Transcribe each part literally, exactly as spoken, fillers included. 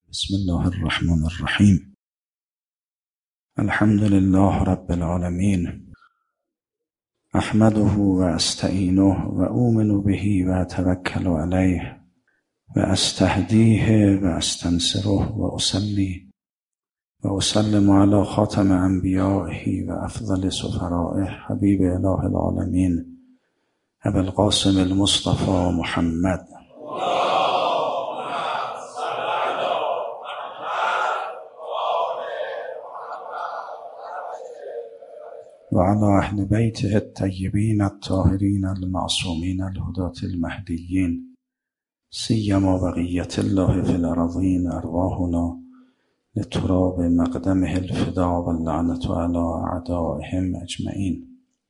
بسم الله الرحمن الرحیم. الحمد لله رب العالمین. احمده و استعینه و اؤمن به و اتوکل علیه و استهدیه و استنصره و اصلی و اسلم علی خاتم انبیائه و افضل سفرائه حبیب اله العالمین ابی القاسم المصطفى محمد و علی اهل بیته الطیبین الطاهرین المعصومین الهداة المهدیین سیما بقیة الله فی الارضین ارواحنا لتراب مقدمه الفدا واللعنة علی اعدائهم اجمعین.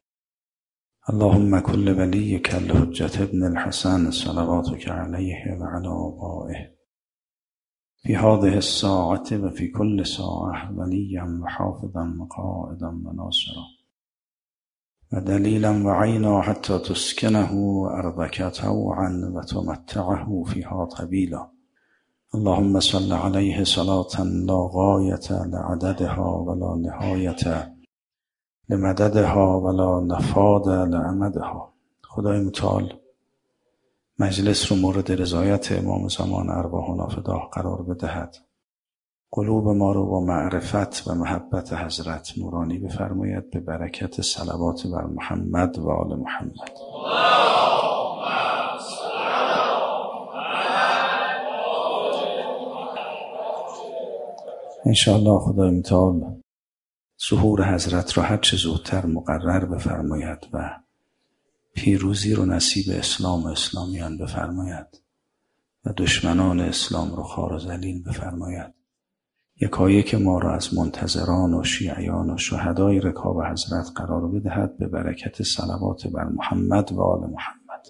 اللهم كل وليك الحجة ابن الحسن صلواتك عليه وعلى آبائه في هذه الساعة وفي كل ساعة وليا وحافظا وقائدا وناصرا ودليلا وعينا حتى تسكنه أرضك طوعا وتمتعه فيها طويلا. اللهم صل عليه صلاة لا غاية لعددها ولا نهاية لمددها ولا نفاد لعمدها. خدای متعال مجلس رو مورد رضایت امام زمان ارواحنا فدا قرار بدهد. قلوب ما رو با معرفت و محبت حضرت نورانی بفرماید به برکت صلوات بر محمد و آل محمد. انشاءالله خدای متعال ظهور حضرت را هر چه زودتر مقرر بفرماید و پیروزی رو نصیب اسلام و اسلامیان بفرماید و دشمنان اسلام رو خوار و ذلیل بفرماید. یکایک ما را از منتظران و شیعیان و شهدای رکاب حضرت قرار بدهد به برکت صلوات بر محمد و آل محمد.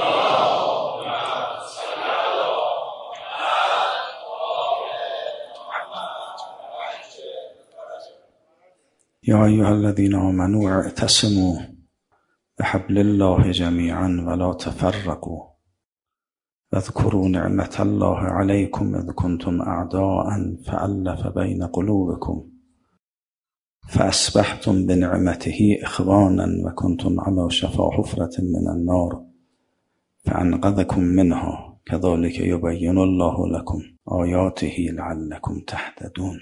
یا ایها الذین آمنوا اعتصموا بحبل الله جمیعا ولا تفرقوا واذكروا نعمة الله عليكم إذ كنتم أعداء فألف بين قلوبكم فأصبحتم بنعمته إخوانا وكنتم على شفا حفرة من النار فأنقذكم منها كذلك يبين الله لكم آياته لعلكم تهتدون.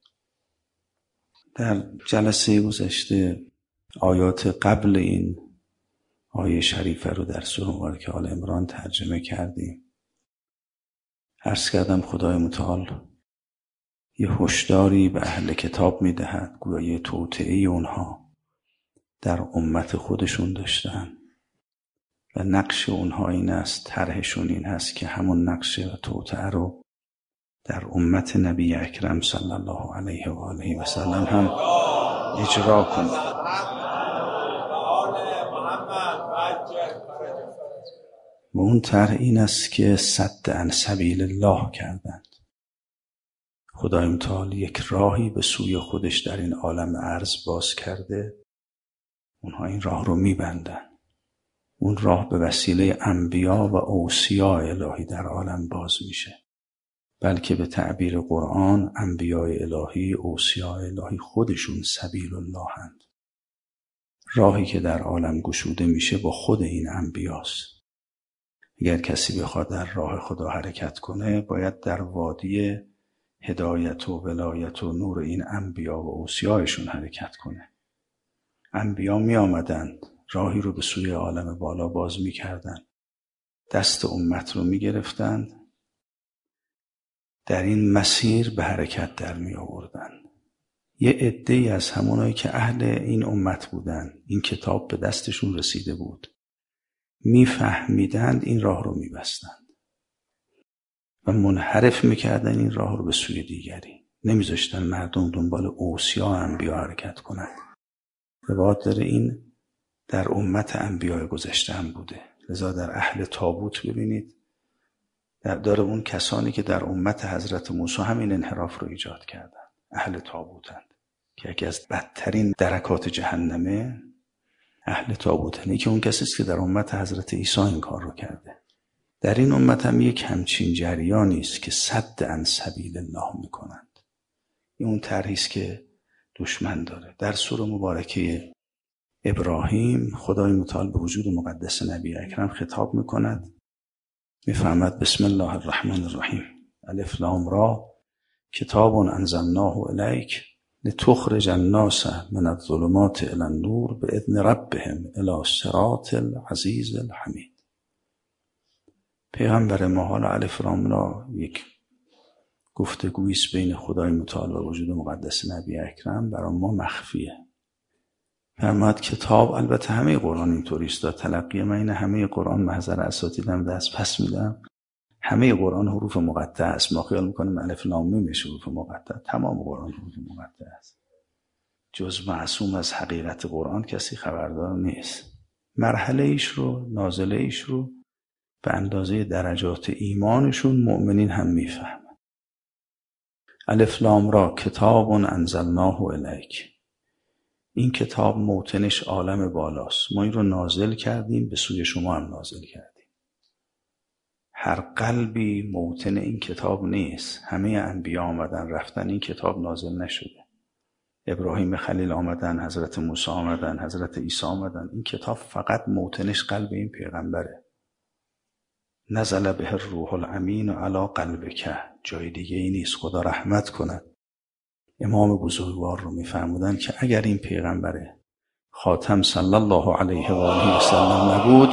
در جلسه گذشته آیات قبل این آیه شریفه رو در سوره مبارکه آل عمران ترجمه کردیم. عرض کردم خدای متعال یه هشداری به اهل کتاب میدهد، گویا یه توطئه اونها در امت خودشون داشتن و نقش اونها این است، طرحشون این هست که همون نقش و توطئه رو در امت نبی اکرم صلی الله علیه و آله و سلم هم اجرا کنند. و اون طرح این است که صد عن سبیل الله کردند. خدای متعال یک راهی به سوی خودش در این عالم ارض باز کرده، اونها این راه رو میبندن. اون راه به وسیله انبیا و اوصیا الهی در عالم باز میشه، بلکه به تعبیر قرآن انبیای الهی، اوصیا الهی خودشون سبیل الله هند. راهی که در عالم گشوده میشه با خود این انبیاست. اگر کسی بخواد در راه خدا حرکت کنه باید در وادی هدایت و ولایت و نور این انبیا و اوصیایشون حرکت کنه. انبیا می آمدند راهی رو به سوی عالم بالا باز می کردن، دست امت رو می گرفتند، در این مسیر به حرکت در می آوردن. یه عده‌ای از همونایی که اهل این امت بودن، این کتاب به دستشون رسیده بود، میفهمیدند این راه رو میبستند و منحرف میکردن این راه رو به سوی دیگری. نمیذاشتن مردم دنبال اوصیا انبیا حرکت کنند. روایت داره این در امت انبیای گذشته هم بوده. لذا در اهل تابوت ببینید در داره اون کسانی که در امت حضرت موسی همین انحراف رو ایجاد کردن، اهل تابوتند که یکی از بدترین درکات جهنمه اهل تابوتنی، که اون کسی است که در امت حضرت عیسی این کار رو کرده. در این امت هم یک همچین جریانی است که صد عن سبیل الله میکنند. این اون طرحی است که دشمن داره. در سوره مبارکه ابراهیم خدای متعال به وجود مقدس نبی اکرم خطاب میکند، میفرماید بسم الله الرحمن الرحیم الف لام را کتاب انزلناه الیک لتخرج الناس من الظلمات الی النور باذن ربهم الی صراط العزیز الحمید. پیغمبر ما، حالا الف لام را یک گفتگویی است بین خدای متعال و وجود مقدس نبی اکرم، برای ما مخفیه. فرماد کتاب، البته همه قرآن اینطوری است، تلقی من این همه قرآن محضر اساتیدم دست پس میدم، همه قرآن حروف مقطع است. ما خیال میکنیم الف لام میم حروف مقطع، تمام قرآن حروف مقطع است. جز معصوم از حقیقت قرآن کسی خبردار نیست. مرحله ایش رو، نازله ایش رو به اندازه درجات ایمانشون مؤمنین هم میفهمن. الف لام را کتاب انزلناه الیک، این کتاب موطنش عالم بالاست، ما این رو نازل کردیم، به سوی شما هم نازل کردیم. هر قلبی موطن این کتاب نیست. همه انبیا آمدن رفتن، این کتاب نازل نشده. ابراهیم خلیل آمدن، حضرت موسی آمدن، حضرت عیسی آمدن، این کتاب فقط موطنش قلب این پیغمبره. نزل به الروح الامین علی قلبک، جای دیگه ای نیست. خدا رحمت کند. امام بزرگوار رو میفرمودن که اگر این پیغمبر خاتم صلی الله علیه و آله و سلم نبود،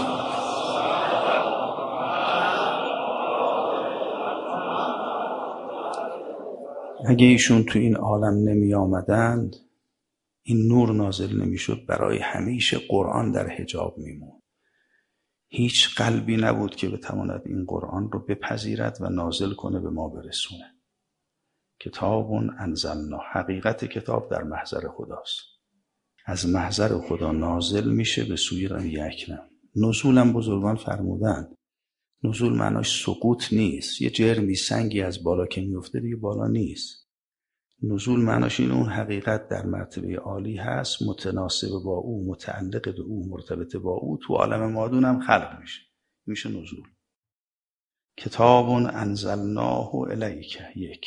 اگه ایشون تو این عالم نمی آمدند، این نور نازل نمی شد، برای همیشه قرآن در حجاب میمون. هیچ قلبی نبود که بتواند این قرآن رو بپذیرد و نازل کنه به ما برسونه. کتاب انزلنا، حقیقت کتاب در محضر خداست، از محضر خدا نازل میشه به سوی نبی اکرم. نزولم بزرگان فرمودن نزول معناش سقوط نیست، یه جرمی سنگی از بالا که میفته دیگه بالا نیست. نزول معناش این اون حقیقت در مرتبه عالی هست، متناسب با او، متعلق به او، مرتبط با او، تو عالم مادون هم خلق میشه، میشه نزول. کتاب انزلناه الیک، یک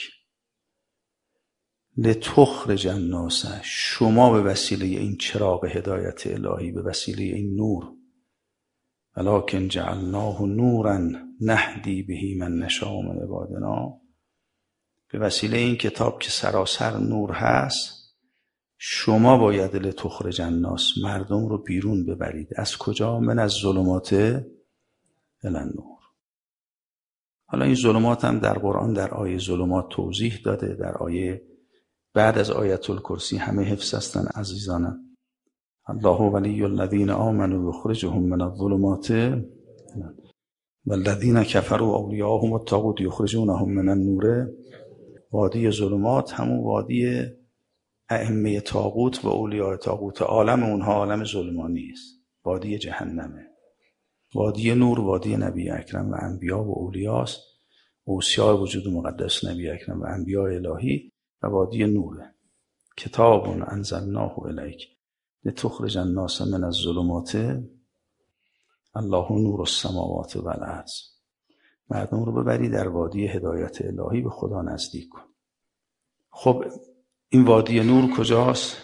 لتخرج الناس، شما به وسیله این چراغ هدایت الهی، به وسیله این نور، ولکن جعلناه نورا نهدی به من نشاء من عبادنا، به وسیله این کتاب که سراسر نور هست، شما باید لتخرج الناس، مردم رو بیرون ببرید. از کجا؟ من از ظلمات الی النور. حالا این ظلمات هم در قرآن در آیه ظلمات توضیح داده، در آیه بعد از آیت الکرسی همه حفظ هستن عزیزانم. الله ولی الذین آمنوا یخرجهم من الظلمات والذین کفروا اولیاءهم الطاغوت یخرجونهم من النور. وادی ظلمات همون وادی ائمه طاغوت و اولیاء طاغوت، عالم اونها عالم ظلمانی است، وادی جهنمه. وادی نور وادی نبی اکرم و انبیا و اولیاست، اوصیاء وجود مقدس نبی اکرم و انبیاء الهی، و وادی نوره. کتاب انزلناه الیک لتخرج الناس من الظلمات، الله نور السماوات و الارض. مردم رو ببری در وادی هدایت الهی، به خدا نزدیک کن. خب این وادی نور کجاست؟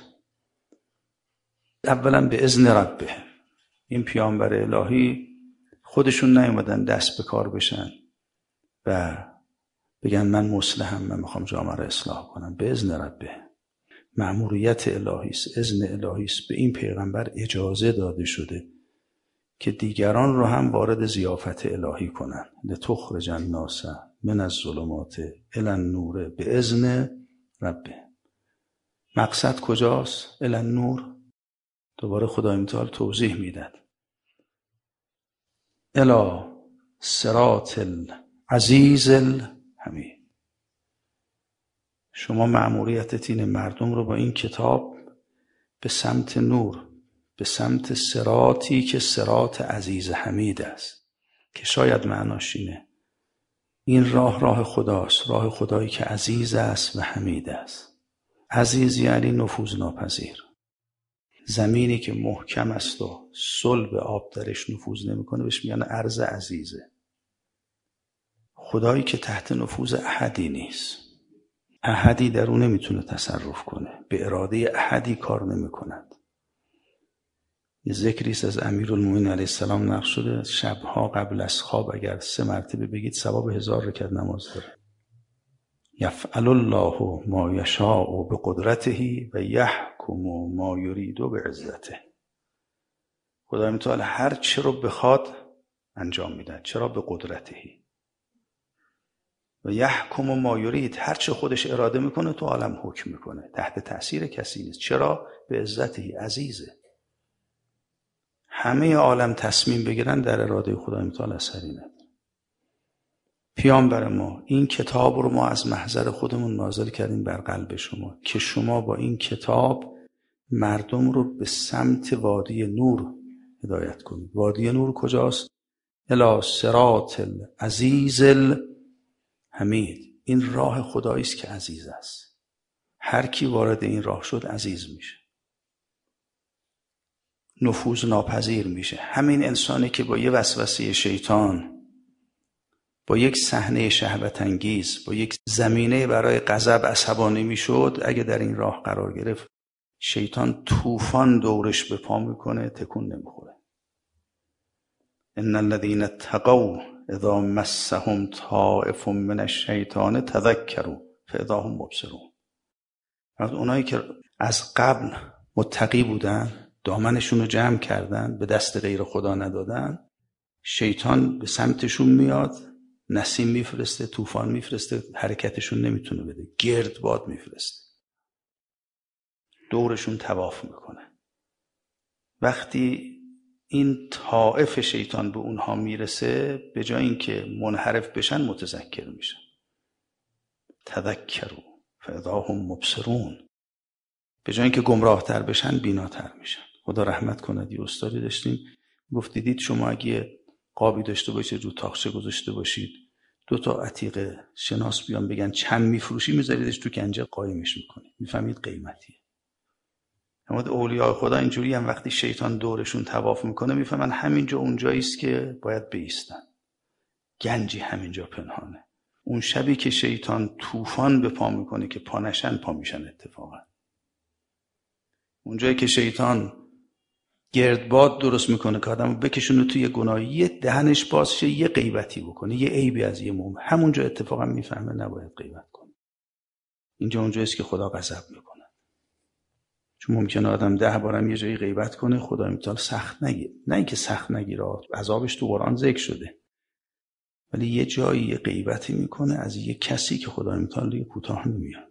اولا به اذن ربه. این پیامبر الهی خودشون نیومدن دست به کار بشن و بگن من مصلحم، من میخوام جامعه رو اصلاح کنم. به اذن ربه، مأموریت الهی است، اذن الهی است. به این پیغمبر اجازه داده شده که دیگران رو هم وارد ضیافت الهی کنن. لتخرج الناس من الظلمات الی النور به اذن ربه. مقصد کجاست؟ الی النور. دوباره خدای متعال توضیح میداد، الی صراط العزیز الحمید. شما مأموریتت اینه مردم رو با این کتاب به سمت نور، به سمت صراطی که صراط عزیز حمید است، که شاید معناش اینه این راه راه خداست، راه خدایی که عزیز است و حمید است. عزیز یعنی نفوذ ناپذیر. زمینی که محکم است و صلب آب درش نفوذ نمیکنه بهش میگن ارض عزیزه. خدایی که تحت نفوذ احدی نیست، احدی در اون نمیتونه تصرف کنه، به اراده احدی کار نمیکند. یه ذکریست از امیرالمومنین علیه السلام نقل شده شبها قبل از خواب اگر سه مرتبه بگید ثواب هزار رکعت نماز داره. یفعل الله ما یشاء بقدرته و یحکم ما یرید بعزته. خدای متعال هر چه رو بخواد انجام میده. چرا؟ به قدرته. و یحکم ما یرید، هر چه خودش اراده میکنه تو عالم حکم میکنه، تحت تأثیر کسی نیست. چرا؟ به عزته، عزیزه. همه عالم تصمیم بگیرن در اراده خدای متعال اثری نداره. پیامبر ما این کتاب رو ما از محضر خودمون نازل کردیم بر قلب شما که شما با این کتاب مردم رو به سمت وادی نور هدایت کنید. وادی نور کجاست؟ الی صراط العزیز الحمید. این راه خدایی است که عزیز است. هر کی وارد این راه شد عزیز میشه، نفوذ ناپذیر میشه. همین انسانی که با یه وسوسه شیطان، با یک صحنه شهوت انگیز، با یک زمینه برای غضب عصبانی میشد، اگه در این راه قرار گرفت شیطان طوفان دورش به پا میکنه، تکون نمیخوره. ان الذين اتقوا اذا مسهم طائف من الشیطان تذکروا فاذا هم مبصرون. اونایی که از قبل متقی بودن، دامنشون رو جمع کردن، به دست غیر خدا ندادن، شیطان به سمتشون میاد، نسیم میفرسته، طوفان میفرسته، حرکتشون نمیتونه بده، گرد باد میفرسته، دورشون طواف میکنه. وقتی این طائف شیطان به اونها میرسه، به جای اینکه منحرف بشن متذکر میشن. تذکروا فاذا هم مبصرون. به جای اینکه گمراه تر بشن بیناتر میشن. خدا رحمت کند. یه استادی داشتیم گفت دیدید شما اگه قابی داشته باشید رو تاقچه گذاشته باشید، دو تا عتیق شناس بیان بگن چند میفروشی، میذاریدش تو گنجه قایمش میکنی، میفهمید قیمتیه. اما اولیاء خدا اینجوری هم وقتی شیطان دورشون طواف میکنه میفهمن همینجا اونجایی است که باید بایستن. گنجی همینجا پنهانه. اون شبی که شیطان طوفان به پا میکنه که پا نشن، پا میشن اتفاقا. اونجایی که شیطان گردباد درست میکنه که آدمو بکشونه توی گناه، یه دهنش باز شه، یه غیبتی بکنه، یه عیبی از یه مومن، همونجا اتفاقا میفهمه نباید غیبت کنه. اینجا اونجاییست که خدا غضب میکنه. چون ممکنه آدم ده بارم یه جایی غیبت کنه، خدا متعال سخت نگیر. نه اینکه سخت نگیره، عذابش تو قرآن ذکر شده، ولی یه جایی یه غیبتی میکنه از یه کسی که خدا متعال دیگه کوتاه نمیاد.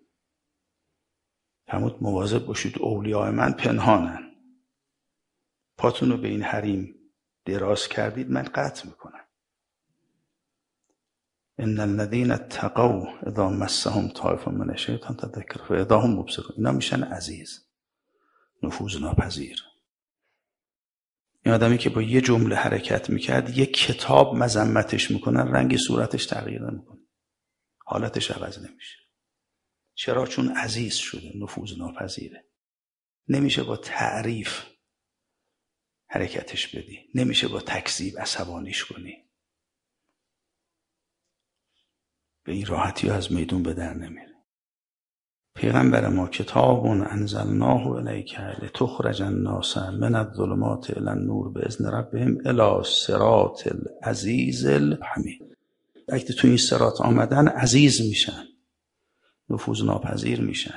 همون مواظب باشید، اولیاء من پنهانن. پاتون رو به این حریم دراز کردید من قطع میکنم. ان الذين اتقوا اذا مسهم طائف من الشیطان تذکروا فاذا هم مبصرون. اینا میشن عزیز، نفوذ ناپذیر. این آدمی که با یه جمله حرکت میکرد، یه کتاب مذمتش میکنن، رنگ صورتش تغییر نمیکنه، حالتش عوض نمیشه. چرا؟ چون عزیز شده، نفوذ ناپذیره. نمیشه با تعریف حرکتش بدی، نمیشه با تکذیب عصبانیش کنی. به این راحتی از میدون به در نمیره. پیغمبر ما کتاب انزلناه الیک لتخرج الناس من الظلمات الی النور باذن ربهم الی صراط العزیز الحمید. اگه تو این صراط آمدن عزیز میشن، نفوذ ناپذیر میشن،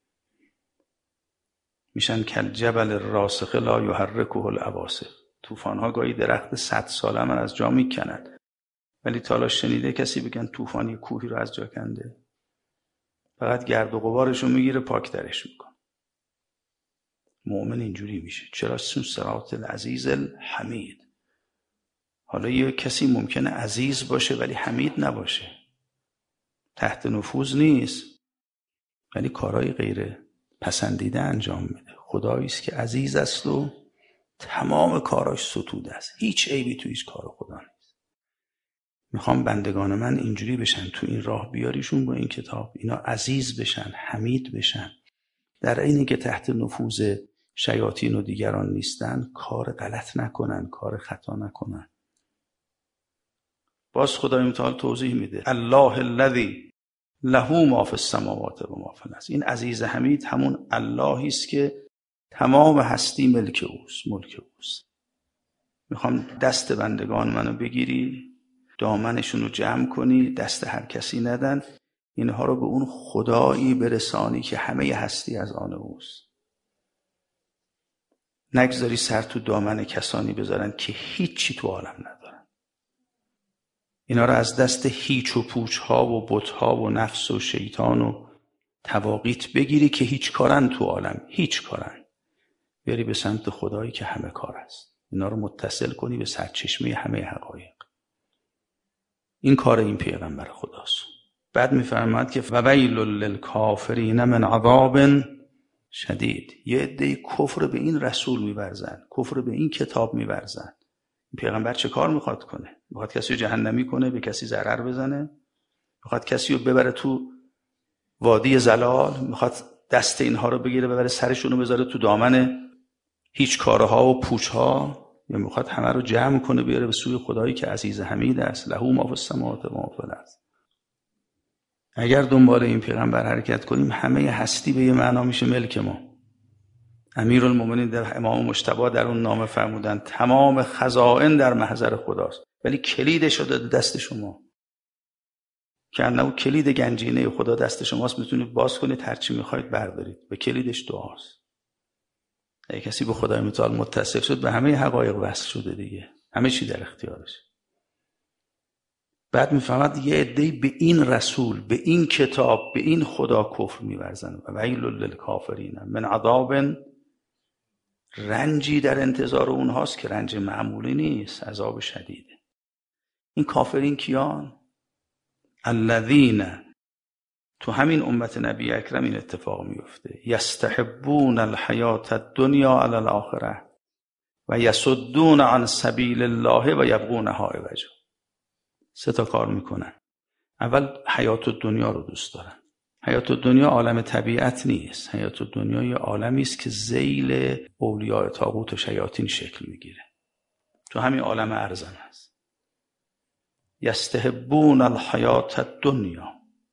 میشن کل جبل الراسخ لا یحرکه العواصف. طوفان‌ها گاهی درخت صد ساله من از جا میکنند، ولی تالا شنیده کسی بگن طوفان یه کوهی رو از جا کنده؟ فقط گرد و غبارش رو میگیره، پاک درش میکنه. مؤمن اینجوری میشه. چرا؟ چون صراط العزیز الحمید. حالا یه کسی ممکنه عزیز باشه ولی حمید نباشه، تحت نفوذ نیست، ولی کارهای غیر پسندیده انجام میده. خدایی است که عزیز است و تمام کاراش ستوده است، هیچ عیبی تو هیچ کار خدا نیست. میخوام بندگان من اینجوری بشن، تو این راه بیاریشون با این کتاب، اینا عزیز بشن، حمید بشن، در اینی که تحت نفوذ شیاطین و دیگران نیستن، کار غلط نکنن، کار خطا نکنن. باز خدای متعال توضیح میده الله الذی له ما فی السماوات و ما فی الارض. این عزیز حمید همون اللهی است که تمام هستی ملک اوست، ملک اوست. میخوام دست بندگان منو بگیری، دامنشون رو جمع کنی، دست هر کسی ندن، اینها رو به اون خدایی برسانی که همه هستی از آن اوست. نگذاری سر تو دامن کسانی بذارن که هیچی تو عالم ندارن. اینا رو از دست هیچ و پوچ ها و بت ها و نفس و شیطان و تواقیت بگیری که هیچ کارن تو عالم، هیچ کارن، بیاری به سمت خدایی که همه کار است. اینا رو متصل کنی به سرچشمه همه حقایق. این کار این پیغمبر خداست. بعد میفرماد که وویل للکافرین من عذاب شدید. یه عده کفر به این رسول می‌ورزن، کفر به این کتاب می‌ورزن. این پیغمبر چه کار میخواد کنه؟ میخواد کسی رو جهنمی کنه، به کسی ضرر بزنه؟ میخواد کسی رو ببره تو وادی زلال؟ میخواد دست اینها رو بگیره ببره سرشون رو بذاره تو دامن هیچ کارها و پوچها؟ یا میخواد همه رو جمع کنه بیاره به سوی خدایی که عزیز حمید است، له ما فی السماوات و ما فی الارض؟ اگر دنبال این پیغمبر حرکت کنیم همه هستی به یه معنا میشه ملک ما. امیرالمومنین در امام مجتبی در اون نامه فرمودن تمام خزائن در محضر خداست، ولی کلیدش رو داده دست شما، که انه کلید گنجینه خدا دست شماست، میتونید باز کنید هر چی میخواید بردارید. و کلیدش دعاست. اگه کسی به خدای متعال متصل شد به همه حقایق وصل شده دیگه، همه چی در اختیارش. بعد میفهمد یه عده‌ای به این رسول، به این کتاب، به این خدا کفر می‌ورزن. و ویل للکافرین من عذاب، رنجی در انتظار اونهاست که رنج معمولی نیست، عذاب شدیده. این کافرین کیان؟ الذین، تو همین امت نبی اکرم این اتفاق میفته، یستحبون الحیات الدنیا علی الاخره و یصدون عن سبیل الله و یبغونها عوجا. سه تا کار میکنن. اول حیات الدنیا رو دوست دارن. حیات الدنیا عالم طبیعت نیست. حیات الدنیا یه عالمی است که ذیل اولیاء طاغوت و شیاطین شکل میگیره. تو همین عالم ارزن هست. یستحبون الحیات الدنیا،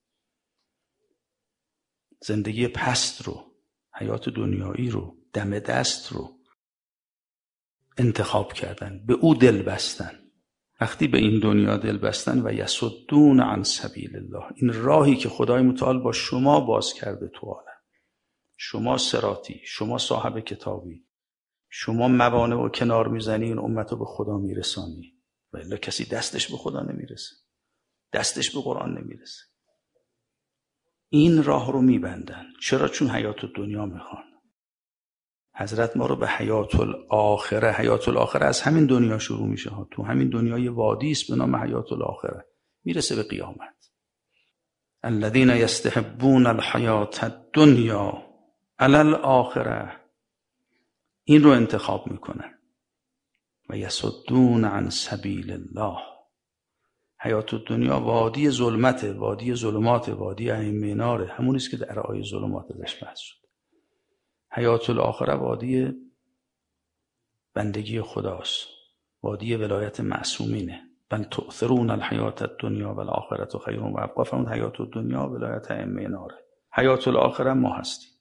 زندگی پست رو، حیات دنیایی رو، دم دست رو انتخاب کردن، به او دل بستن. وقتی به این دنیا دل بستن و یصدون عن سبیل الله، این راهی که خدای متعال با شما باز کرده تو عالم، شما صراطی، شما صاحب کتابی، شما موانع و کنار میزنی این امت رو به خدا میرسانی. و الا کسی دستش به خدا نمیرسه، دستش به قرآن نمیرسه. این راه رو میبندن. چرا؟ چون حیات الدنیا میخوان. حضرت ما رو به حیات الاخره، حیات الاخره از همین دنیا شروع میشه ها. تو همین دنیای وادی است به نام حیات الاخره، میرسه به قیامت. الذین یستحبون الحیات الدنیا علی الاخره، این رو انتخاب میکنن. و یصدون عن سبیل الله. حیات الدنیا وادی ظلمت، وادی ظلمات، وادی ائمه ناره، همون است که در آیه ظلمات ازش بحث شد. حیات الاخره وادی بندگی خداست، وادی ولایت معصومینه. بل تؤثرون الحیات الدنیا و الاخره خیر و ابقی. فرمود حیات الدنیا ولایت ائمه ناره، حیات الاخره ما هستیم.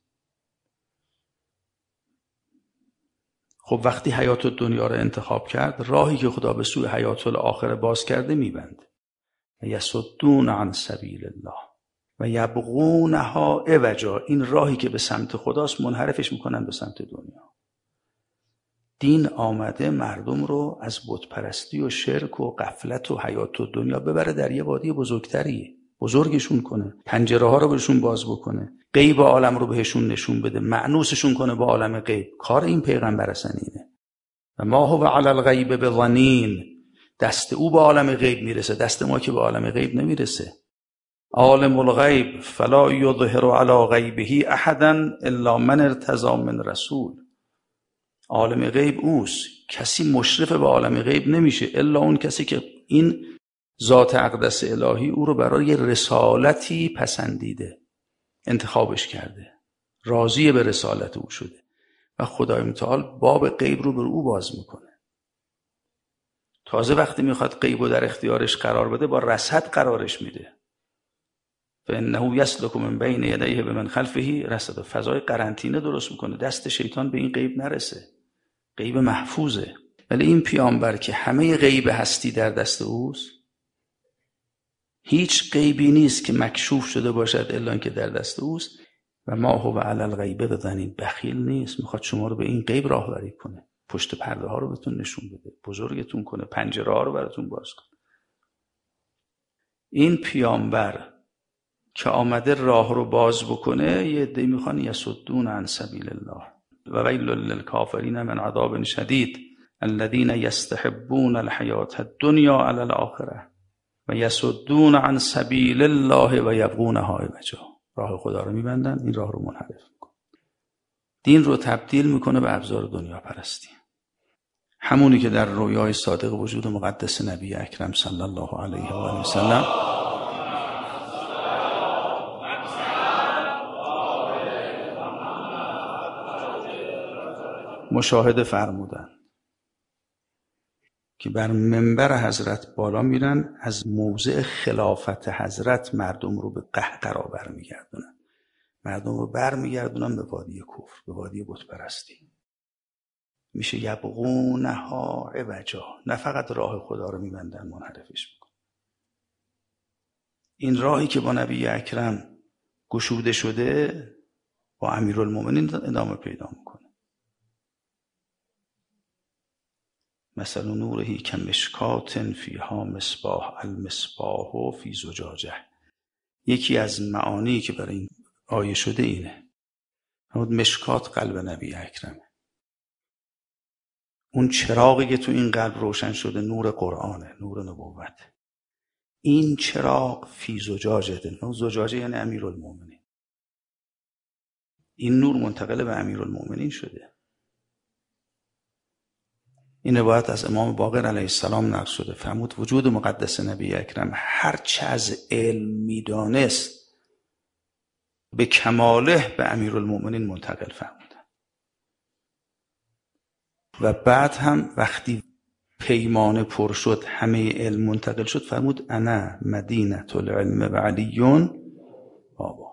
خب وقتی حیات الدنیا رو انتخاب کرد، راهی که خدا به سوی حیات الاخره باز کرده میبنده. یصدون عن سبیل الله و یبغونها عوجا، این راهی که به سمت خداست منحرفش میکنن به سمت دنیا. دین آمده مردم رو از بت پرستی و شرک و غفلت و حیات الدنیا ببره در یه وادی بزرگتری، بزرگشون کنه، پنجره ها رو بهشون باز بکنه، غیب عالم رو بهشون نشون بده، مأنوسشون کنه با عالم غیب. کار این پیغمبر اصلا اینه. و ما هو علی الغیب بضنین، دست او به عالم غیب میرسه، دست ما که به عالم غیب نمیرسه. عالم الغیب فلا یظهر علی غیبه احدا الا من ارتضی من رسول. عالم غیب اوست، کسی مشرف به عالم غیب نمیشه الا اون کسی که این ذات اقدس الهی او رو برای رسالتی پسندیده، انتخابش کرده، راضی به رسالت او شده و خدای متعال باب غیب رو بر او باز میکنه تازه وقتی میخواد غیبو در اختیارش قرار بده با رصد قرارش میده. فانه یسلک من بین یدیه و من خلفه رصد. فضای قرنطینه درست میکنه دست شیطان به این غیب نرسه. غیب محفوظه. ولی این پیامبر که همه غیب هستی در دست اوست، هیچ غیبی نیست که مکشوف شده باشد الا اینکه در دست اوست. و ما هو علی الغیب بضنین. بخیل نیست، میخواد شما رو به این غیب راهبری کنه، پشت پرده ها رو بهتون نشون بده، بزرگتون کنه، پنجره ها رو براتون باز کنه. این پیامبر که آمده راه رو باز بکنه، یه عده میخوان یصدون عن سبیل الله و ویل للکافرین من عذاب شدید الذین یستحبون الحیات الدنیا علی الاخره و یصدون عن سبیل الله و یبغونها عوجا. راه خدا رو میبندن، این راه رو منحرف میکنن، دین رو تبدیل میکنه به ابزار دنیا پرستی. همونی که در رویای صادق وجود مقدس نبی اکرم صلی الله علیه و آله و سلم مشاهده فرمودن که بر منبر حضرت بالا میرن، از موضع خلافت حضرت مردم رو به قهقرا برمیگردونن، مردم رو برمیگردونن به وادی کفر، به وادی بت پرستی. میشه یبغونها عوجا. نه فقط راه خدا رو میبندن، منحرفش میکنن. این راهی که با نبی اکرم گشوده شده با امیرالمومنین ادامه پیدا میکنه. مثل نوره کمشکات فیها مصباح المصباح فی زجاجه. یکی از معانی که برای این آیه شده اینه. همون مشکات قلب نبی اکرمه. اون چراغی که تو این قلب روشن شده نور قرآنه، نور نبوت. این چراغ فی زجاجه. زجاجه یعنی امیرالمومنین. این نور منتقل به امیرالمومنین شده. این روایت از امام باقر علیه السلام نقل شده. فرمود وجود مقدس نبی اکرم هر چه از علم میدانست به کماله به امیرالمومنین منتقل فرمودن. و بعد هم وقتی پیمانه پر شد، همه علم منتقل شد، فرمود انا مدینه العلم و علیون بابا.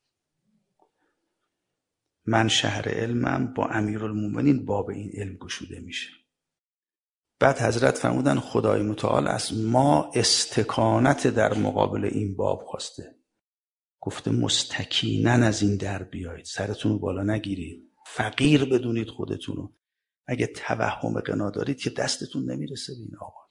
من شهر علمم، با امیرالمومنین باب این علم گشوده میشه. بعد حضرت فرمودن خدای متعال از ما استکانت در مقابل این باب خواسته. گفته مستکیناً از این در بیایید، سرتون رو بالا نگیرید، فقیر بدونید خودتونو. اگه توهم قنا دارید که دستتون نمیرسه به این آقا.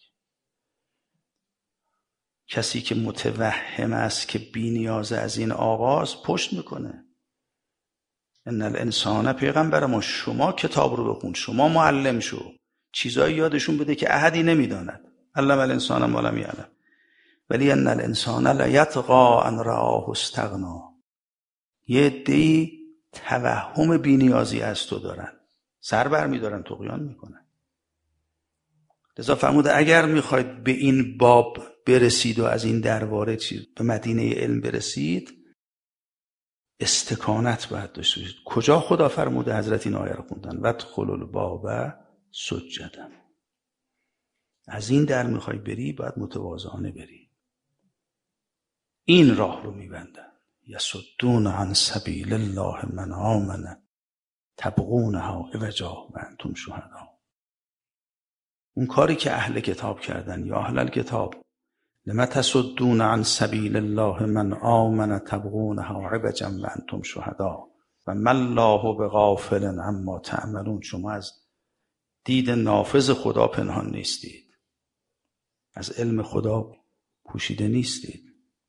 کسی که متوهم است که بی نیازه از این آغاز پشت میکنه. ان الانسان، پیغمبر ما، شما کتاب رو بخون، شما معلم شو، چیزایی یادشون بده که احدی نمیداند. علم الانسان ما لم یعلم. ولی ان الانسان لیطغى ان رآه استغنى. یه عده‌ای توهم بی‌نیازی از تو دارن، سر بر میدارن، طغیان میکنن. لذا فرموده اگر میخواید به این باب برسید و از این درواره چیز به مدینه علم برسید، استکانت باید داشته باشید. کجا خدا فرموده حضرت این آیه رو خوندن؟ وادخلوا الباب سجدا. از این در میخوای بری، باید متواضعانه بری. این راه رو میبندن. یصدون عن سبیل الله من آمن تبغونها عوجا و انتم شهدا. اون کاری که اهل کتاب کردن، یا اهل الکتاب لما تصدون عن سبیل الله من آمن تبغونها عوجا و انتم شهدا و ما الله بغافل عما تعملون. شما از دید نافذ خدا پنهان نیستید، از علم خدا پوشیده نیستید.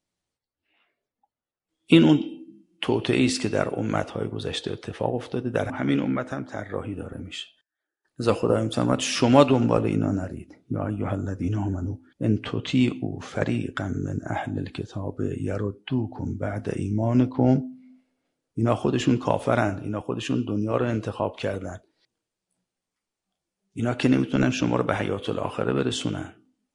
این اون توطئه‌ای است که در امت‌های گذشته اتفاق افتاده، در همین امت هم طراحی داره میشه. لذا خدای متعال شما دنبال اینا نرید. یا ایها الذین آمنوا ان تطیعوا فریقا من اهل الکتاب یردوکم بعد ایمانکم. اینا خودشون کافرند، اینا خودشون دنیا رو انتخاب کردن، اینا که نمیتونن شما رو به حیات الاخره برسونن.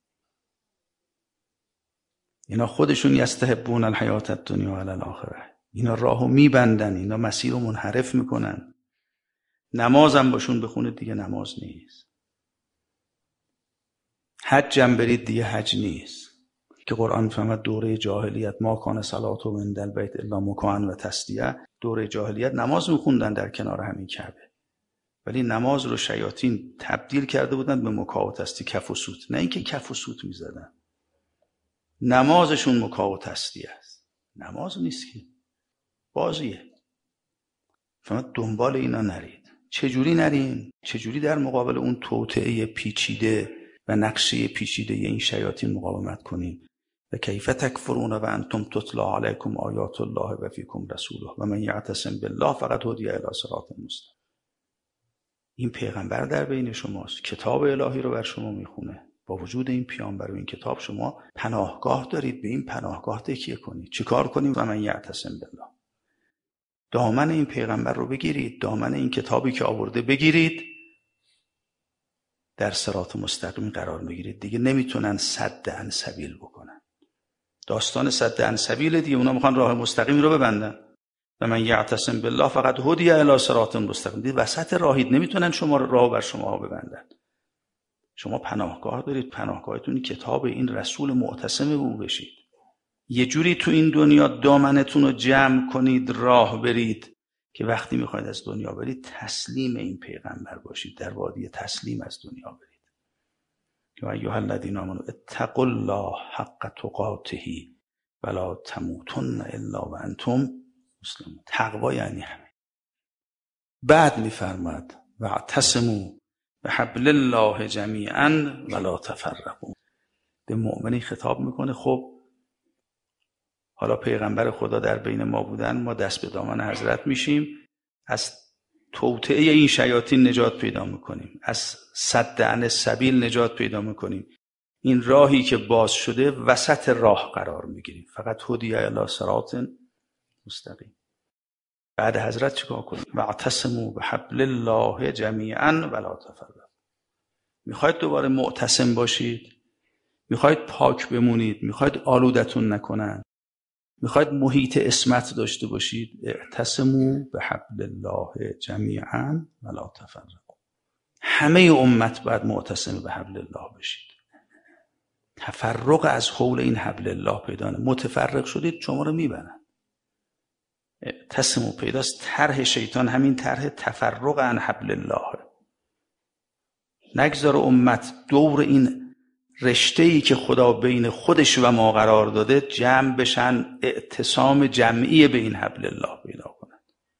اینا خودشون یستحبون الحیات الدنیا علی الاخره. اینا راهو میبندن، اینا مسیر رو منحرف میکنن. نمازم باشون بخونه دیگه نماز نیست. حج هم برید دیگه حج نیست که قرآن میفهمد دوره جاهلیت ما کان صلات و عند البیت الا مکان و تسلیه. دوره جاهلیت نماز میخوندن در کنار همین کعبه، ولی نماز رو شیاطین تبدیل کرده بودن به مکا و تسلیه، کف و سوت. نه اینکه کف و سوت میزدن، نمازشون مکا و تسلیه است. نماز نیست که بازیه. فقط دنبال اینا نرید. چجوری نریم؟ چجوری در مقابل اون توطئه پیچیده و نقشه پیچیده این شیاطین مقاومت کنیم؟ و کیف تکفرون و انتم تتلا علیکم آیات الله و فیکم رسوله و من یعتصم بالله فقد هدی الی صراط مستقیم. این پیغمبر در بین شماست، کتاب الهی رو بر شما میخونه. با وجود این پیامبر و این کتاب شما پناهگاه دارید، به این پناهگاه تکیه کنید. چیکار کنیم؟ و من یعتصم بالله. دامن این پیغمبر رو بگیرید، دامن این کتابی که آورده بگیرید، در صراط مستقیم قرار بگیرید. دیگه نمیتونن سد عن سبیل بکنن. داستان سد عن سبیل دیگه، اونا میخوان راه مستقیم رو ببندن. و من یعتصم بالله فقط هدی الی صراط مستقیم. دیگه وسط راهید، نمیتونن شما راه بر شما ببندن. شما پناهگاه دارید، پناهگاهتون کتاب این رسول معتصم او بشید. یه جوری تو این دنیا دامنتون رو جمع کنید، راه برید که وقتی میخواید از دنیا برید تسلیم این پیغمبر باشید، در وادی تسلیم از دنیا برید. یا ایها الذین آمنوا اتقوا الله حق تقاته ولا تموتن الا وانتم مسلمون. تقوا یعنی همین. بعد میفرماد واعتصموا بحبل الله جمیعا ولا تفرقوا. به مؤمنی خطاب میکنه. خب حالا پیغمبر خدا در بین ما بودن، ما دست به دامن حضرت میشیم، از توطئه این شیاطین نجات پیدا میکنیم، از سد عن السبیل نجات پیدا میکنیم. این راهی که باز شده وسط راه قرار میگیریم. فقط هدی الی صراط مستقیم. بعد حضرت چیکار کنیم؟ واعتصموا بحبل الله جمیعا ولا تفرقوا. میخواید دوباره معتصم باشید؟ میخواید پاک بمونید؟ میخواید آلودتون نکنن؟ میخواید محیط عصمت داشته باشید؟ اعتصموا بحبل الله جمیعا ولا تفرقوا. همه امت باید معتصم به حبل الله بشید. تفرق از حول این حبل الله پیدا نه. متفرق شدید شما رو میبرن. اعتصموا پیداست. طرح شیطان همین طرح تفرق عن حبل الله. نگذار امت دور این رشته‌ای که خدا بین خودش و ما قرار داده جمع بشن، اعتصام جمعی به این حبل الله پیدا کنند.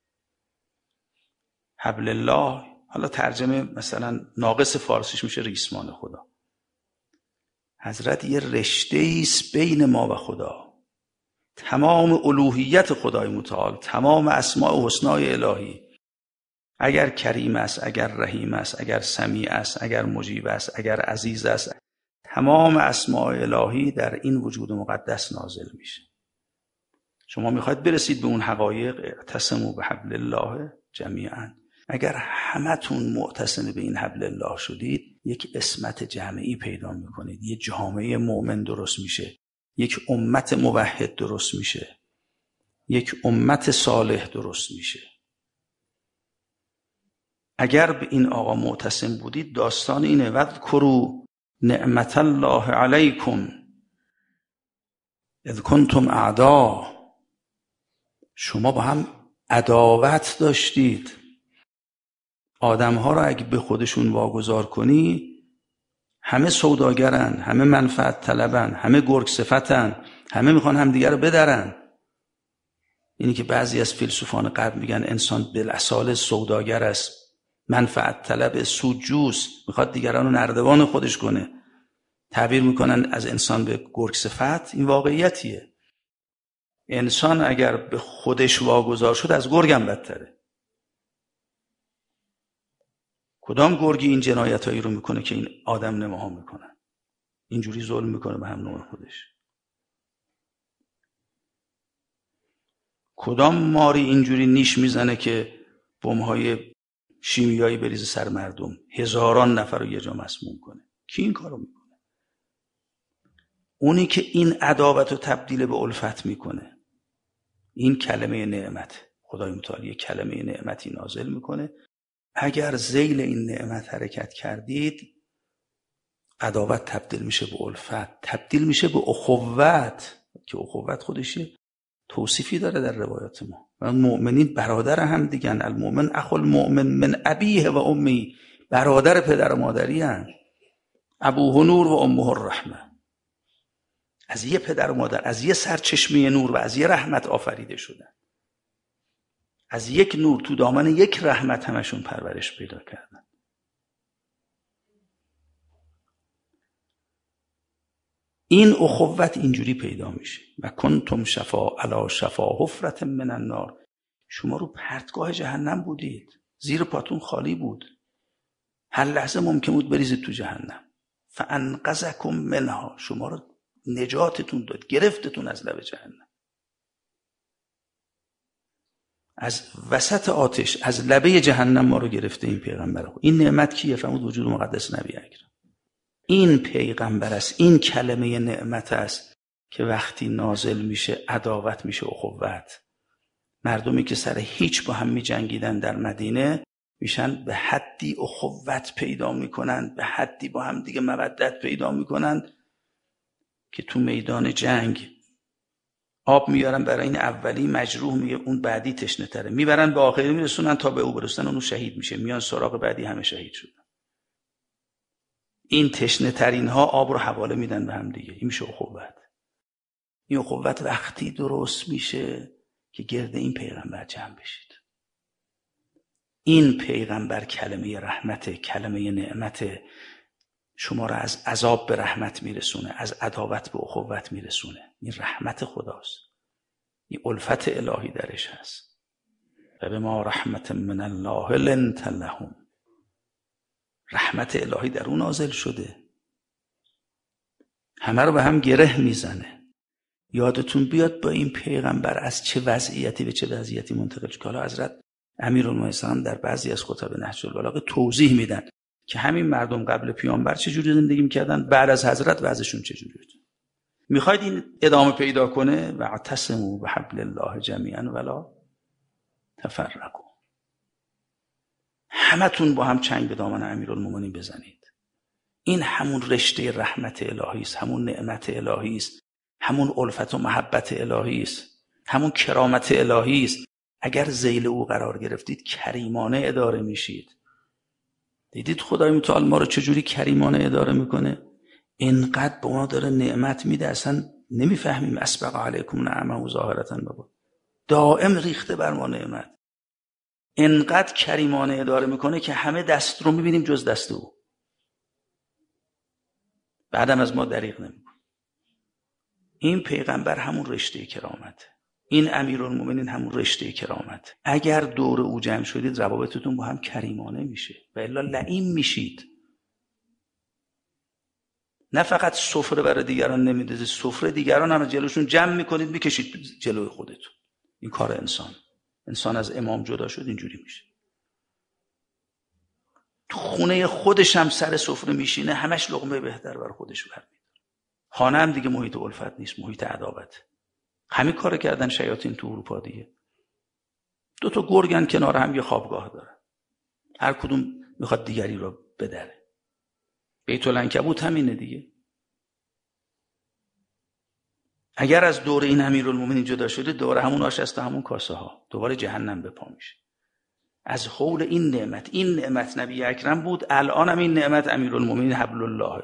حبل الله حالا ترجمه مثلا ناقص فارسیش میشه ریسمان خدا. حضرت یه رشته‌ای است بین ما و خدا. تمام الوهیت خدای متعال، تمام اسماء و حسنای الهی، اگر کریم است، اگر رحیم است، اگر سمیع است، اگر مجیب است، اگر عزیز است، تمام اسماء الهی در این وجود مقدس نازل میشه. شما میخواید برسید به اون حقایق، اعتصموا بحبل الله جمیعا. اگر همتون معتصم به این حبل الله شدید، یک عصمت جمعی پیدا میکنید، یک جامعه مؤمن درست میشه، یک امت موحد درست میشه، یک امت صالح درست میشه. اگر به این آقا معتصم بودید، داستان اینه: واذکروا نعمت الله علیکم اذ کنتم اعداء. شما با هم عداوت داشتید. آدم‌ها را اگه به خودشون واگذار کنی، همه سوداگرن، همه منفعت طلبن، همه گرگ صفتن، همه میخوان همدیگر رو بدرن. اینی که بعضی از فیلسوفان غرب میگن انسان بالاصاله سوداگر است، منفعت طلب، سودجوست، میخواد دیگران رو نردبان خودش کنه. تعبیر میکنن از انسان به گرگ صفت. این واقعیتیه. انسان اگر به خودش واگذار شد از گرگم بدتره. کدام گرگی این جنایتایی رو میکنه که این آدم نماها میکنن؟ اینجوری ظلم میکنه به هم نوع خودش. کدام ماری اینجوری نیش میزنه که بمب‌های شیمیایی بریزه سر مردم، هزاران نفر رو یه جا مسموم کنه؟ کی این کارو میکنه؟ اونی که این عداوت رو تبدیل به الفت میکنه. این کلمه نعمت، خدای متعال یه کلمه نعمتی نازل میکنه. اگر ذیل این نعمت حرکت کردید، عداوت تبدیل میشه به الفت، تبدیل میشه به اخوت، که اخوت خودشی توصیفی داره در روایات ما. و مؤمنین برادر هم دیگن. المؤمن اخو المؤمن من ابیه و امی، برادر پدر و مادری هن. ابوه نور و امه الرحمه، از یه پدر و مادر، از یه سرچشمه نور و از یه رحمت آفریده شدن، از یک نور تو دامن یک رحمت همشون پرورش پیدا کردن. این اخوت اینجوری پیدا میشه. و کنتم شفا علی شفا حفرة من النار، شما رو پرتگاه جهنم بودید، زیر پاتون خالی بود، هر لحظه ممکن بود بریزید تو جهنم. فانقذکم منها، شما رو نجاتتون داد، گرفتتون از لب جهنم، از وسط آتش، از لبه جهنم ما رو گرفته این پیغمبر. این نعمت کیه؟ فرمود وجود مقدس نبی اکرم. این پیغمبر است، این کلمه نعمت است که وقتی نازل میشه عداوت میشه اخوت. مردمی که سر هیچ با هم می جنگیدن در مدینه میشن به حدی اخوت پیدا میکنن، به حدی با هم دیگه مودت پیدا میکنن که تو میدان جنگ آب میارن برای این اولی مجروح، میگه اون بعدی تشنه تره، میبرن به آخری میرسونن تا به او برسن، اونو شهید میشه، میان سراغ بعدی همه شهید شدن. این تشنه ترین ها آب رو حواله میدن به هم دیگه. این میشه اخوت. این اخوت وقتی درست میشه که گرد این پیغمبر جمع بشید. این پیغمبر کلمه رحمت، کلمه نعمت، شما را از عذاب به رحمت میرسونه، از عداوت به اخوت میرسونه. این رحمت خداست، این الفت الهی درش هست. و بما رحمت من الله لنت لهم، رحمت الهی در اون نازل شده، همه رو به هم گره میزنه. یادتون بیاد با این پیغمبر از چه وضعیتی به چه وضعیتی منتقل شد. حالا حضرت امیرالمومنین در بعضی از خطب نهج البلاغه توضیح میدن که همین مردم قبل پیامبر چه جوری زندگی میکردن، بعد از حضرت وضعشون چه جوری بود. میخواید این ادامه پیدا کنه؟ واعتصموا بحبل الله جمیعا ولا تفرقوا، همتون با هم چنگ به دامن امیرالمومنین بزنید. این همون رشته رحمت الهی است، همون نعمت الهی است، همون الفت و محبت الهی است، همون کرامت الهی است. اگر ذیل او قرار گرفتید کریمانه اداره میشید. دیدید خدای متعال ما رو چجوری کریمانه اداره میکنه؟ اینقدر به ما داره نعمت میده اصلا نمیفهمیم. اسبق علیکم نعمه ظاهرة بابا، دائم ریخته بر ما نعمت. اینقدر کریمانه اداره میکنه که همه دست رو میبینیم جز دست او، بعدم از ما دریغ نمیکنه. این پیغمبر همون رشته کرامت، این امیرالمومنین همون رشته کرامت. اگر دور او جمع شدید روابطتون با هم کریمانه میشه و الا لعین میشید. نه فقط سفره برای دیگران نمیدازید، سفره دیگران هم جلوشون جمع میکنید میکشید جلوی خودتون. این کار انسان انسان از امام جدا شد اینجوری میشه. تو خونه خودش هم سر سفره میشینه، همش لقمه بهتر بر خودش برمی‌داره. خانه هم دیگه محیط الفت نیست، محیط عداوت. همین کار کردن شیاطین تو اروپا دیگه. دو تا گرگن کنار هم یه خوابگاه دارن، هر کدوم میخواد دیگری رو بدره. بیت العنکبوت همینه دیگه. اگر از دور این امیرالمومنین جدا شده، دور همون آش است و همون کاسه ها، دوباره جهنم به پا میشه. از حول این نعمت، این نعمت نبی اکرم بود، الان هم این نعمت امیرالمومنین حبل الله،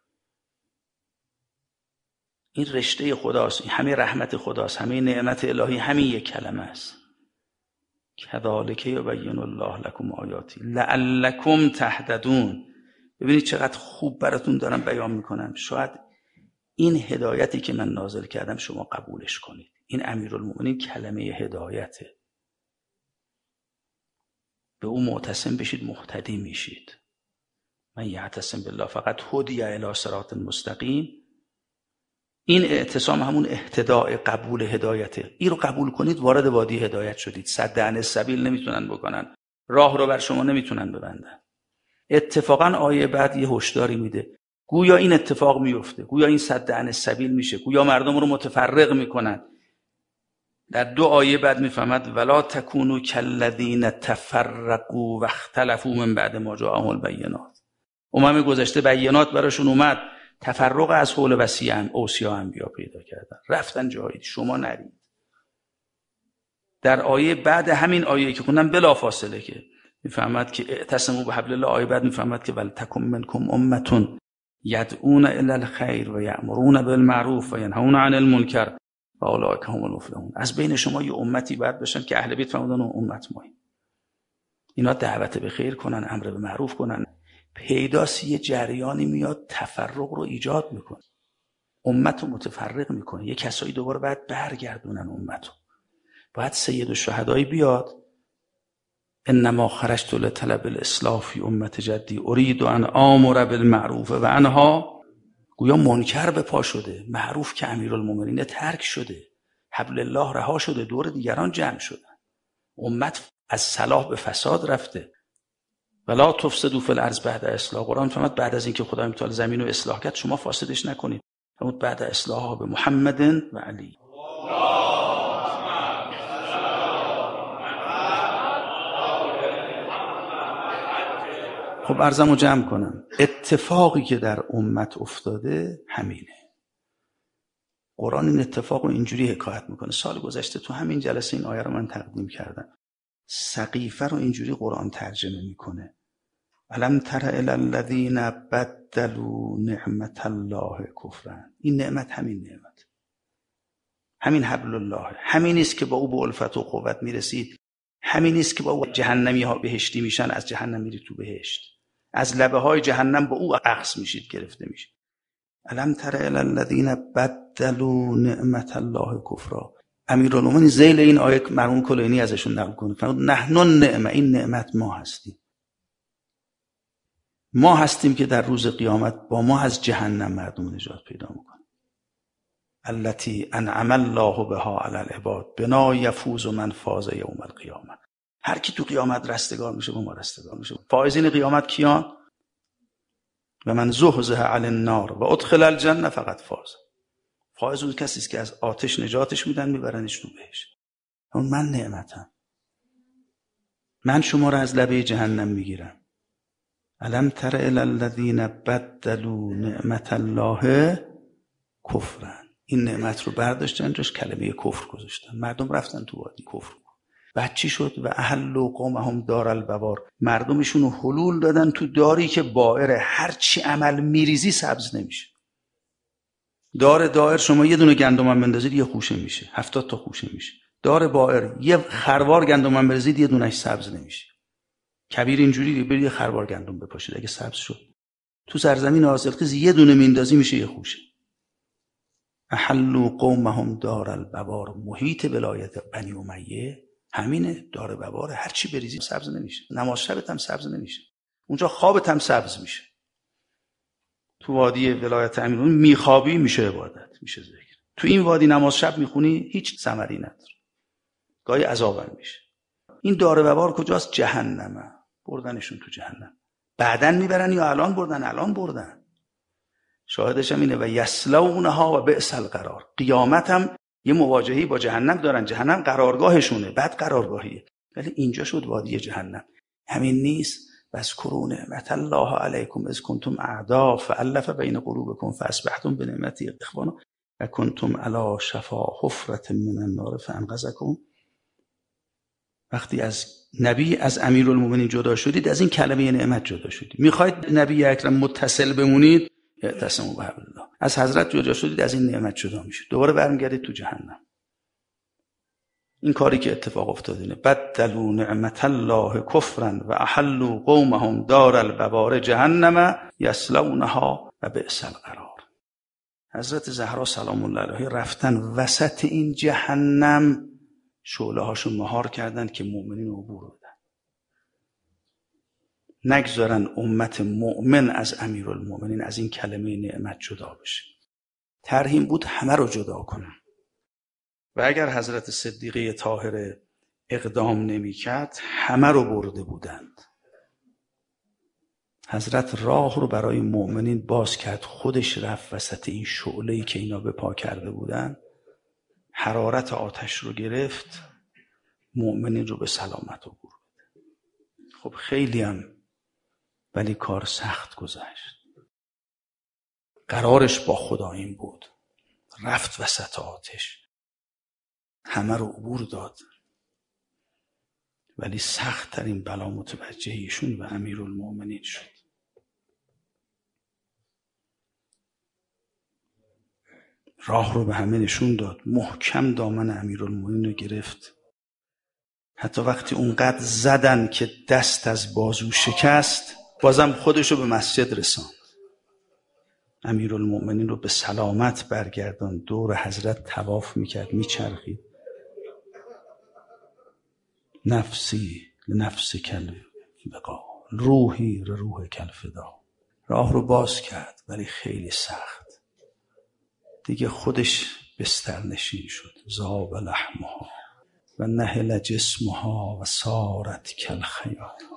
این رشته خداست، همه رحمت خداست، همه نعمت الهی همین یک کلمه است. کذالک یبین الله لکم آیاتی لعلکم تهتدون. ببینید چقدر خوب براتون دارم بیان میکنم. شاید این هدایتی که من نازل کردم شما قبولش کنید. این امیرالمومنین کلمه هدایته، به او معتصم بشید مهتدی میشید. من یعتصم بالله فقط هدی الی صراط مستقیم. این اعتصام همون اهتداء، قبول هدایته. این رو قبول کنید وارد وادی هدایت شدید. سد عن السبیل نمیتونن بکنن، راه رو بر شما نمیتونن ببندن. اتفاقا آیه بعد یه هشداری میده، گویا این اتفاق میفته، گویا این سد عن السبیل میشه، گویا مردم رو متفرق میکنن. در دو آیه بعد میفهمد ولا تکونوا کالذین تفرقوا واختلفوا من بعد ما جاءهم البینات. امم گذشته بینات براشون اومد، تفرق از حول وسیع هم اوصیا انبیا پیدا کردن، رفتن جایی شما نرید. در آیه بعد همین آیه که خوندم بلافاصله که میفهمد که اعتصموا بحبل الله، آیه بعد میفهمد که ولتکن منکم امة یدعون الی الخیر و یأمرون بالمعروف و ینهون عن المنکر و اولئک هم المفلحون. از بین شما یه امتی بعد باشن که اهل بیت فرمودن امت ما، اینا دعوت به خیر کنن، امر به معروف کنن. پیداست یه جریانی میاد تفرق رو ایجاد میکنه، امت رو متفرق میکنه، یه کسایی دوباره باید برگردونن امت رو. باید سید الشهدایی بیاد، انما خرجت لطلب الاصلاح فی امت جدی ارید ان آمر بالمعروف و انها. گویا منکر به پا شده، معروف که امیرالمومنین ترک شده، حبل الله رها شده، دور دیگران جمع شدن، امت از صلاح به فساد رفته. ولا تفسدوا فی الارض بعد اصلاح. قرآن فرمود بعد از اینکه خدای متعال زمین رو اصلاح کرد شما فاسدش نکنید. فرمود بعد اصلاحها به محمد و علی. خب عرضمو جمع کنم، اتفاقی که در امت افتاده همینه. قرآن این اتفاق رو اینجوری حکایت میکنه. سال گذشته تو همین جلسه این آیه رو من تقدیم کردم. سقیفه رو اینجوری قرآن ترجمه میکنه، الم تر الی الذین بدلوا نعمت الله کفرا. این نعمت همین نعمت، همین حبل الله، همین است که با او به الفت و قوت میرسید، همین است که با او جهنمی ها بهشتی میشن، از جهنم میری تو بهشت، از لبه های جهنم با او اخذ میشید، گرفته میشید. الم تر الی الذین بدلوا نعمت الله کفرا. امیرالمومنین ذیل این آیه مرحوم کلینی ازشون نقل کنه، فرمود نحن النعمه، این نعمت ما هستیم. ما هستیم که در روز قیامت با ما از جهنم مردم نجات پیدا میکنه. التي انعم الله بها علی العباد بنا یفوز من فاز یوم القیامه. هر کی تو قیامت رستگار میشه با ما رستگار میشه. فائزین قیامت کیان؟ و من زحزح علی النار و ادخل الجنه فقط فاز. فائز اون کسی است که از آتش نجاتش میدن میبرنش تو بهشت. اون من نعمتم، من شما را از لبه جهنم میگیرم. الم تر الی الذین بدلوا نعمت الله کفرا. این نعمت رو برداشتن جاش کلمه کفر گذاشتن، مردم رفتن تو وادی کفر. بعد چی شد؟ و اهلوا قومهم دار البوار. مردمشون رو حلول دادن تو داری که بائره، هر چی عمل میریزی سبز نمیشه. دار دائر شما یه دونه گندم هم بندازید یه خوشه میشه، هفتاد تا خوشه میشه. دار بائر یه خروار گندم هم بریزید یه دونهش سبز نمیشه. کبیر اینجوری برید یه خروار گندم بپاشید اگه سبز شد. تو سرزمین حاصلخیز یه دونه میندازی میشه یه خوشه. احلوا قومهم دار البوار. محیط ولایت بنی امیه همینه، دار بوار، هر چی بریزی سبز نمیشه. نماز شبت هم سبز نمیشه، اونجا خوابت هم سبز میشه. تو وادی ولایت امیرون میخوابی میشه عبادت، میشه ذکر. تو این وادی نماز شب میخونی هیچ ثمری نداره، گاهی عذابم میشه. این دار بوار کجاست؟ جهنمه. بردنشون تو جهنم. بعدن میبرن یا الان بردن؟ الان بردن. شاهدش هم اینه و یصلونها و بئس القرار. قیامت هم یه مواجهی با جهنم دارن، جهنم قرارگاهشونه، بعد قرارگاهیه. ولی اینجا شد وادی جهنم. همین نیست؟ واذکروا نعمت الله علیکم اذ کنتم اعداء فالف بین قلوبکم فاصبحتم بنعمته اخوانا و کنتم علی شفا حفرة من النار فانقذکم. وقتی از نبی، از امیرالمومنین جدا شدید، از این کلمه نعمت جدا شدید. میخواید نبی اکرم متصل بمونید، اعتصموا بحبل الله. از حضرت جدا شدید، از این نعمت جدا میشید، دوباره برمیگردید تو جهنم. این کاری که اتفاق افتاده، بدلوا نعمت الله کفرا و احلوا قومهم دار البوار جهنم یصلونها و بئس القرار. حضرت زهرا سلام الله علیها رفتن وسط این جهنم، شعله هاشو مهار کردن که مؤمنین عبور بدن، نگذارن امت مؤمن از امیرالمومنین، از این کلمه نعمت جدا بشه. ترهیم بود همه رو جدا کنن. و اگر حضرت صدیقه طاهره اقدام نمی کرد همه رو برده بودند. حضرت راه رو برای مؤمنین باز کرد، خودش رفت وسط این شعله‌ای که اینا به پا کرده بودن، حرارت آتش رو گرفت، مؤمنین رو به سلامت عبور بده. خب خیلی هم ولی کار سخت گذشت. قرارش با خدا این بود، رفت وسط آتش، همه رو عبور داد، ولی سخت ترین بلا متوجه ایشون و امیرالمومنین شد. راه رو به همه نشون داد، محکم دامن امیرالمومنین رو گرفت. حتی وقتی اونقدر زدن که دست از بازو شکست، بازم خودش رو به مسجد رساند. امیرالمومنین رو به سلامت برگردان، دور حضرت طواف میکرد، میچرخید. نفسی لنفس کل بقا، روحی روح کل فدا. راه رو باز کرد ولی خیلی سخت. دیگه خودش بسترنشین شد. ذاب لحمها و نهل جسمها و صارت کل خیال.